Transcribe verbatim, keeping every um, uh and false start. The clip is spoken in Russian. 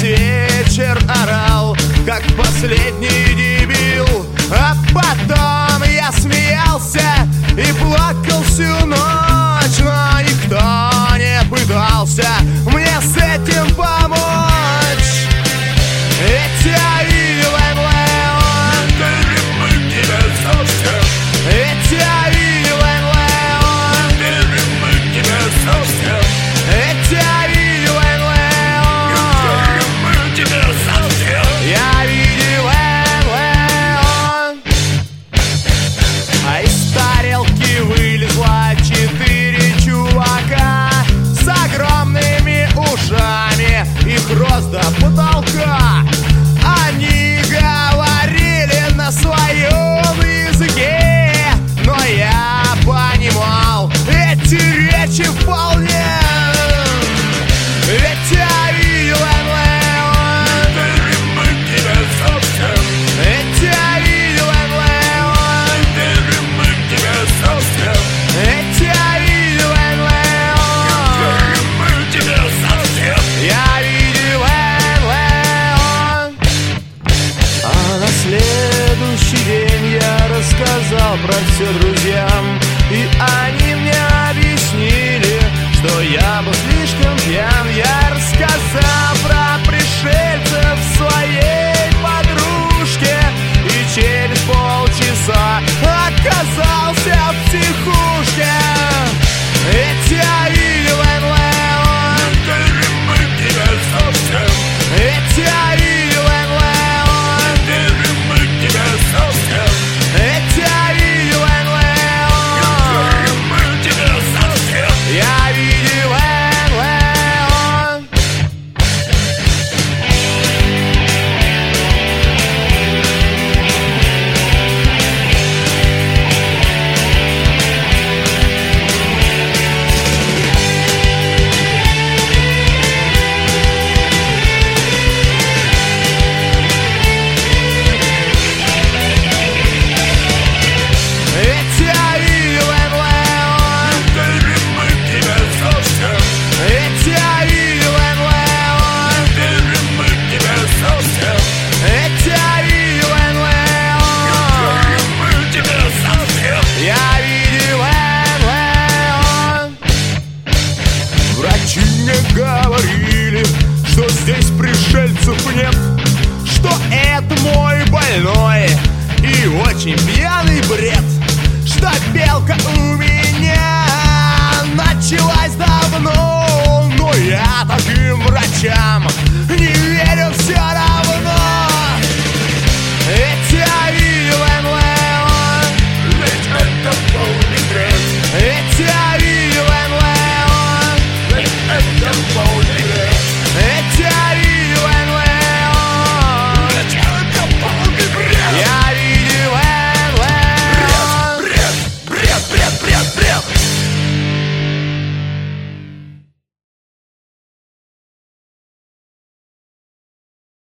вечер орал, как последний дебил. А потом я смеялся и плакал всю ночь, но никто не пытался мне с этим помочь. Ведь я видел НЛО, ведь я видел НЛО, ведь я видел НЛО, я видел НЛО. А из тарелки вылезла четыре чувака с огромными ушами, их рост до потолка. Они говорили на своем языке, но я понимал эти речи вполне. Ведь я видел НЛО, ведь я видел НЛО, ведь я видел НЛО, я видел НЛО. А на следующий день я рассказал про все друзьям, и они мне объяснили, что я был слишком пьян. Я рассказал про пришельцев своей подружке, и через полчаса оказался в психушке. Ведь я видел НЛО, ведь я видел НЛО, ведь я видел НЛО, я видел НЛО. Ведь я видел НЛО, ведь я видел НЛО, ведь я видел НЛО, я видел НЛО. Врачи мне говорили, что здесь пришельцев нет, что это мой больной и очень пьяный бред, что белка у меня началась давно. Но я таким врачам не верю все равно.